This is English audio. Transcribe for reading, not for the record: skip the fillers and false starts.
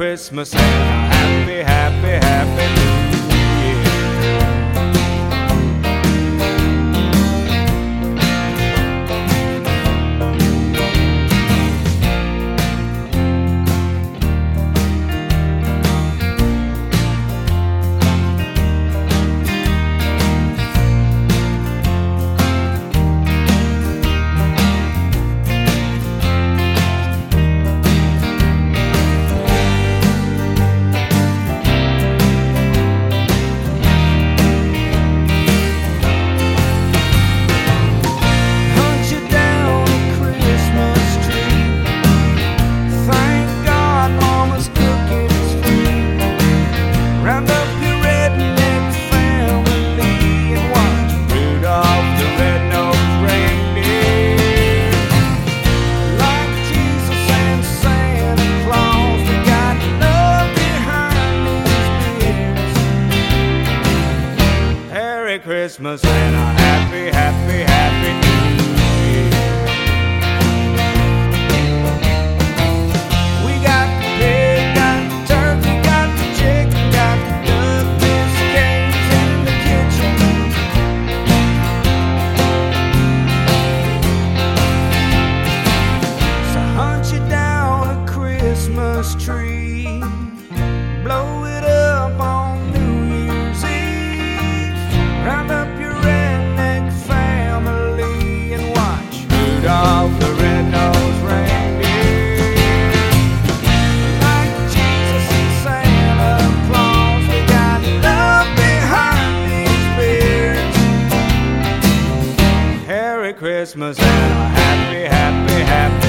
Christmas and a happy, happy, happy New Year. Christmas and a happy, happy, happy New Year. We got the pig, got the turkey, got the chicken, got the duck biscuits in the kitchen. So hunt you down a Christmas tree, blow it up on New Year's Eve, round up your redneck family and watch Rudolph the Red-Nosed Reindeer. Like Jesus and Santa Claus, we got love behind these beards. Merry Christmas and a happy, happy, happy